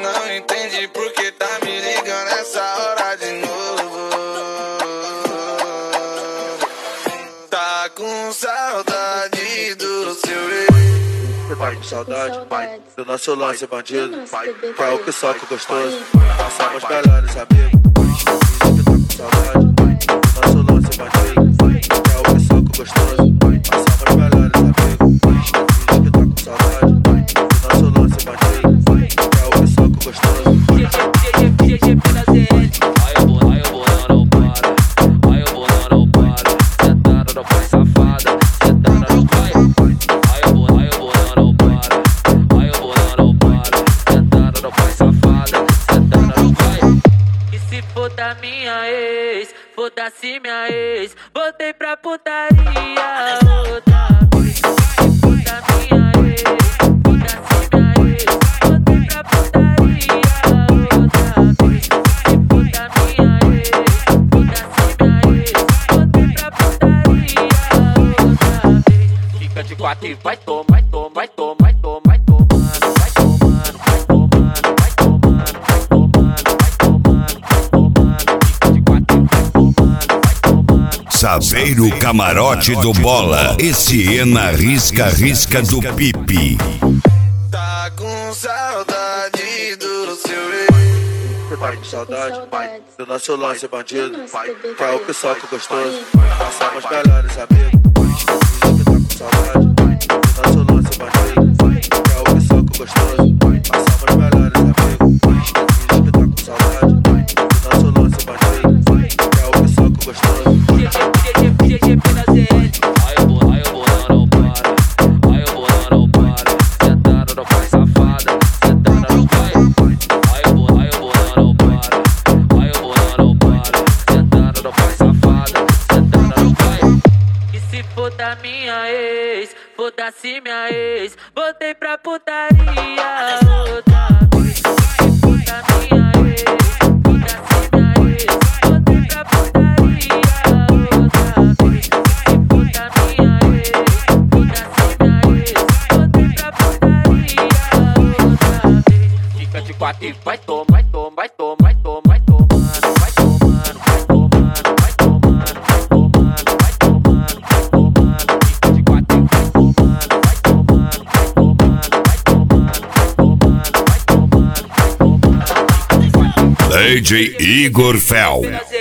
não entende porque tá me ligando essa hora de novo. Tá com saudade do seu ex. Tá com saudade, pai, do nosso lance bandido, pai, qual o que soca gostoso, nós somos melhores amigos. Diz que tá com saudade, pai, do nosso lance bandido, pai, qual o que soca gostoso, nós somos melhores amigos. Diz que tá com saudade, pai, do nosso lance bandido, pai, qual o que soca gostoso. GG pela ZL. Aí o bolão não para, aí o bolão não para, sentada no pai safada, sentada no pai. Aí o bolão não para, aí o bolão não para, sentada no pai safada, sentada no pai. E se for da minha ex, foda-se minha ex, voltei pra putaria outra vez. Se for da minha ex, foda-se minha ex, voltei pra putaria outra vez. Se for da minha ex, foda-se minha ex, voltei pra putaria outra vez. Fica de quatro e vai tomar, vai tomar, vai tomar, vai tomando, vai tomando, vai tomando, vai tomando, vai tomando, vai tomando, vai tomando. Fica de quatro e vai tomando, vai tomando. Saveiro Camarote do Bola. Esse é na risca do Pipi. Tá com saudade do seu ex. Tá com saudade, pai, do nosso lance bandido, pai, qual o que soca gostoso, nós somos melhores amigos. Diz que tá com saudade, pai, do nosso lance bandido, pai, qual o que soca gostoso, nós somos melhores amigos. Diz que tá com saudade, pai, do nosso lance bandido, pai, qual o que soca gostoso. GG pela ZL. Aí o bolão não para, aí o bolão não para, sentada no pai safada, sentada no pai. Aí o bolão não para, aí o bolão não para, sentada no pai safada, sentada no pai. E se for da minha ex, foda-se minha ex, voltei pra putaria outra vez. Se for da minha ex, foda-se minha ex, voltei pra putaria outra vez. Se for da minha ex, foda-se minha ex, voltei pra putaria outra vez. Fica de quatro e vai tomar, vai tomar, vai tomar, vai tomar, vai tomando, vai tomando, vai tomando, vai tomando, vai tomando, vai tomando, vai tomando. Fica de quatro e vai tomando, vai tomando, vai tomando, vai tomando, vai tomando, vai tomando, vai tomando. DJ Igor Fel.